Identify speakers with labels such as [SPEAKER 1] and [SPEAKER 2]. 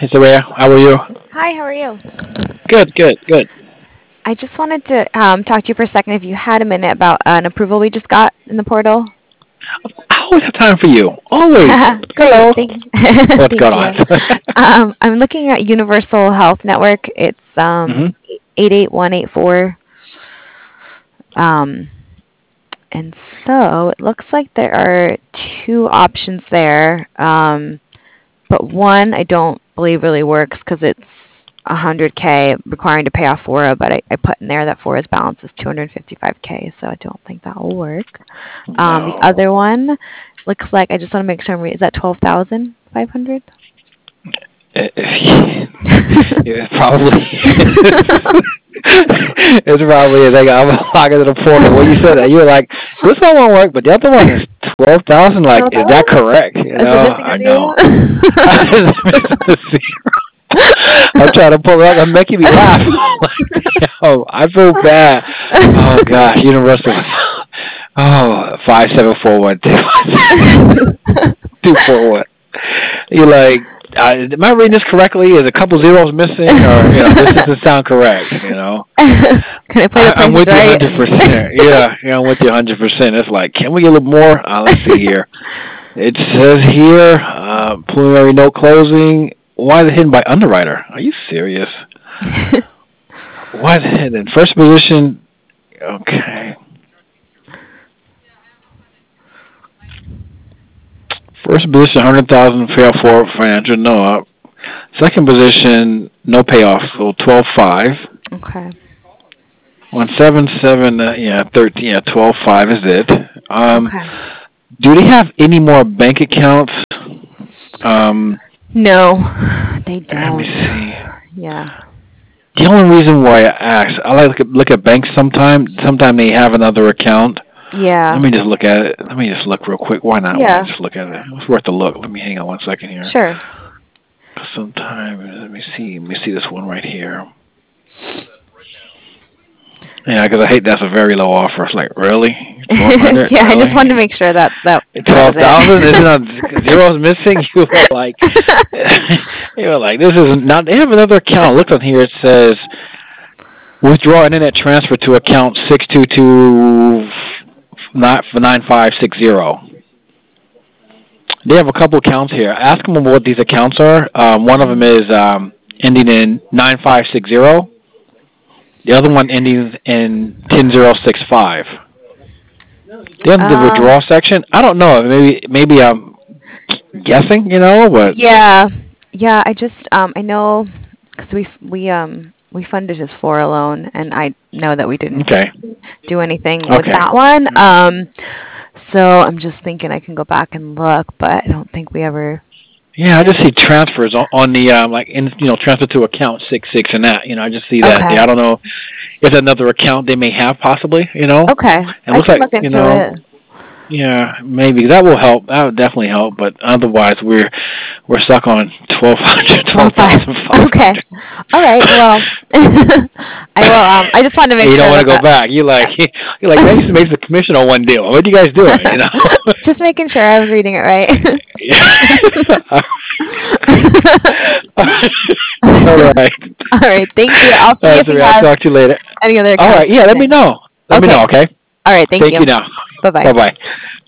[SPEAKER 1] Soraya, how are you?
[SPEAKER 2] Hi, how are you?
[SPEAKER 1] Good, good, good.
[SPEAKER 2] I just wanted to talk to you for a second if you had a minute about an approval we just got in the portal.
[SPEAKER 1] I always have time for you. Always.
[SPEAKER 2] Great,
[SPEAKER 1] Hello.
[SPEAKER 2] thank you.
[SPEAKER 1] What's
[SPEAKER 2] Thank
[SPEAKER 1] going on?
[SPEAKER 2] you. I'm looking at Universal Health Network. It's
[SPEAKER 1] hmm
[SPEAKER 2] 88184. Um, and so it looks like there are two options there. But one I don't believe really works because it's 100K requiring to pay off Fora, but I put in there that Fora's balance is 255K, so I don't think that will work. The
[SPEAKER 1] No.
[SPEAKER 2] other one looks like I just want to make sure is that 12,500?
[SPEAKER 1] It's probably. It's probably. Like I'm locking to the portal. When you said that, you were like, "This one won't work," but the other one is 12,000. Like, is that
[SPEAKER 2] 12,000?
[SPEAKER 1] correct?
[SPEAKER 2] Is it missing
[SPEAKER 1] I
[SPEAKER 2] a
[SPEAKER 1] know.
[SPEAKER 2] zero?
[SPEAKER 1] I'm trying to pull it up. I'm making me laugh. Like, yo, I feel bad. Oh gosh, Universal. Oh, 5741 241. You're like, am I reading this correctly? Is a couple zeros missing, or this doesn't sound correct?
[SPEAKER 2] Can I play the
[SPEAKER 1] I'm
[SPEAKER 2] prices
[SPEAKER 1] with you
[SPEAKER 2] right?
[SPEAKER 1] 100%. Yeah, I'm with you 100%. It's like, can we get a little more? Let's see here. It says here, preliminary note closing. Why is it hidden by underwriter? Are you serious? Why is it hidden? First position. Okay. First position, 100,000 fail for financial, no up. Second position, no payoff, so 12.5.
[SPEAKER 2] Okay.
[SPEAKER 1] 177, yeah, 13, yeah, 12.5 is it.
[SPEAKER 2] Okay.
[SPEAKER 1] Do they have any more bank accounts?
[SPEAKER 2] No, they
[SPEAKER 1] Let me
[SPEAKER 2] don't.
[SPEAKER 1] see.
[SPEAKER 2] Yeah.
[SPEAKER 1] The only reason why I asked, I like to look at banks sometime. Sometime they have another account. Let
[SPEAKER 2] Yeah.
[SPEAKER 1] me just look at it. Let me just look real quick. Why not? Why not
[SPEAKER 2] Yeah.
[SPEAKER 1] just look at it? It's worth a look. Let me hang on one second here.
[SPEAKER 2] Sure.
[SPEAKER 1] Sometime, let me see. Let me see this one right here. Yeah, because I hate that's a very low offer. It's like, really? 1,200?
[SPEAKER 2] Yeah, I just wanted to
[SPEAKER 1] Really?
[SPEAKER 2] make sure that was it.
[SPEAKER 1] 12,000? Is it not zeros missing? You were like, this is not. They have another account. Look on here. It says withdraw internet transfer to account 622 9560. They have a couple accounts here. Ask them what these accounts are. One of them
[SPEAKER 2] Mhm.
[SPEAKER 1] is ending in 9560. The other one ending in 10065. They have the
[SPEAKER 2] Um,
[SPEAKER 1] withdrawal section. I don't know. Maybe I'm guessing. But
[SPEAKER 2] yeah, yeah. I know because we funded his Fora loan, and I know that we didn't
[SPEAKER 1] okay,
[SPEAKER 2] do anything with
[SPEAKER 1] okay.
[SPEAKER 2] that one. So I'm just thinking I can go back and look, but I don't think we ever
[SPEAKER 1] Yeah, I
[SPEAKER 2] did
[SPEAKER 1] just see
[SPEAKER 2] it.
[SPEAKER 1] transfers on the transfer to account 66 and that. I just see that.
[SPEAKER 2] Okay,
[SPEAKER 1] I don't know if another account they may have possibly.
[SPEAKER 2] okay.
[SPEAKER 1] It
[SPEAKER 2] I
[SPEAKER 1] looks
[SPEAKER 2] can
[SPEAKER 1] like
[SPEAKER 2] look into it.
[SPEAKER 1] yeah, maybe that will help. That would definitely help. But otherwise, we're stuck on 1,200,
[SPEAKER 2] 12.5. Okay.
[SPEAKER 1] 12,500.
[SPEAKER 2] All right. Well, I will. I just wanted to
[SPEAKER 1] And
[SPEAKER 2] make
[SPEAKER 1] you don't
[SPEAKER 2] sure
[SPEAKER 1] want to
[SPEAKER 2] that
[SPEAKER 1] go back. You're like, man, you should make the commission on one deal. What are you guys doing?
[SPEAKER 2] just making sure I was reading it right.
[SPEAKER 1] All right.
[SPEAKER 2] All right. Thank you. I'll see if he
[SPEAKER 1] Sorry, I'll
[SPEAKER 2] has
[SPEAKER 1] talk to you later.
[SPEAKER 2] any other
[SPEAKER 1] All right.
[SPEAKER 2] accounts
[SPEAKER 1] Yeah, let me
[SPEAKER 2] missing.
[SPEAKER 1] know. Let me know.
[SPEAKER 2] Okay.
[SPEAKER 1] Okay.
[SPEAKER 2] All right. Thank
[SPEAKER 1] Thank
[SPEAKER 2] you.
[SPEAKER 1] you. Now.
[SPEAKER 2] Bye
[SPEAKER 1] Bye
[SPEAKER 2] bye.
[SPEAKER 1] bye.